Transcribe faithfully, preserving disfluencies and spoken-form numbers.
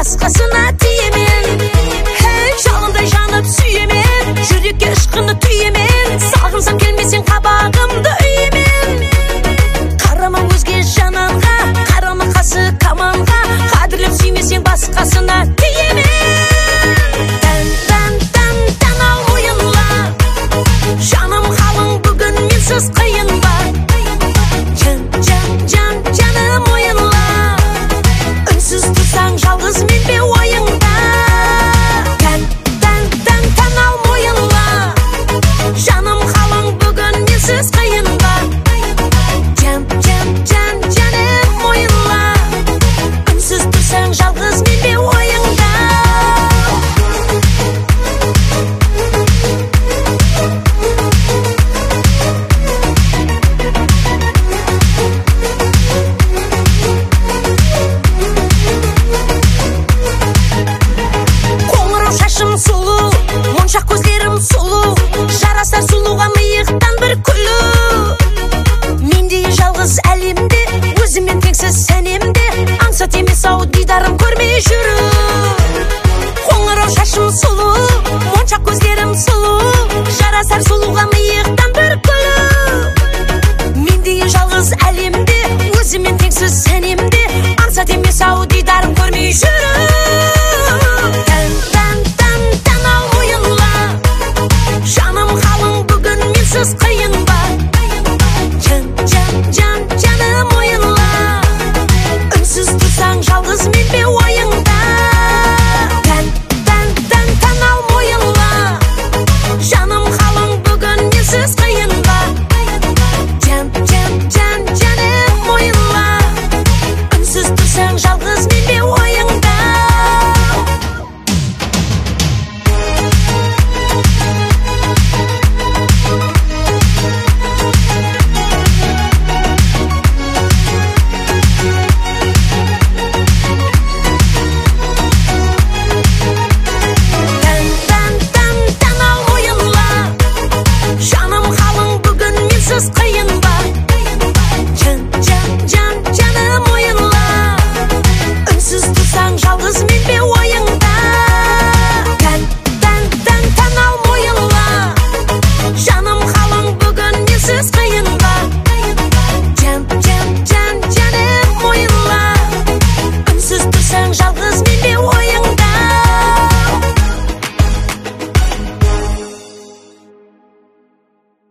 басқасына тиемен. Hey, жалындай жанып сүйемен, жүрекке ышқынды түйемен. Сағынсам келмесең қабағымды үйемен. Қарама өзге жананға, қарама қасы каманға. Қадірлеп сүймесең басқасына тиемен. Тән, тән, тән, тән ал ойынла. Жаным қалың бүгін менсіз қиын ба. Жан, жан, жан, жаным ойынла. Үнсіз тұрсаң жалғыз мен бе ойыңда. Тән, тән, тән, тән ал ойынла. Жаным қалың бүгін менсіз қиын ба. Жан, жан, жан, жаным ойынла. Үнсіз тұрсаң жалғыз мен бе ойыңда. Сұлу, моншақ көздерім сұлу, жарасар сұлуға миықтан бір күлу. Мендей жалғыз әлемде, өзімен теңсіз сәнемде, аңсат емес ау дидарым көрмей жүру. Қоңырау шашым сұлу, моншақ көздерім сұлу, жарасар сұлуға миықтан бір күлу. Мендей жалғыз әлемде, өзімен теңсіз сәнемде, аңсат емес ау дидарым көрмей жүру. Жаным қалың бүгін менсіз қиын ба. Жан, жан, жан, жаным ойынла. Үнсіз тұрсаң жалғыз мен бе ойыңда. Тән, тән, тән, тән ал ойынла. Жаным қалың бүгін менсіз қиын ба. Жан, жан, жан, жаным ойынла. Үнсіз тұрсаң жалғыз мен бе ойыңда. Қиын ба. Жан, жан, жан, жаным ойынла. Үнсіз тұрсаң жалғыз мен бе ойың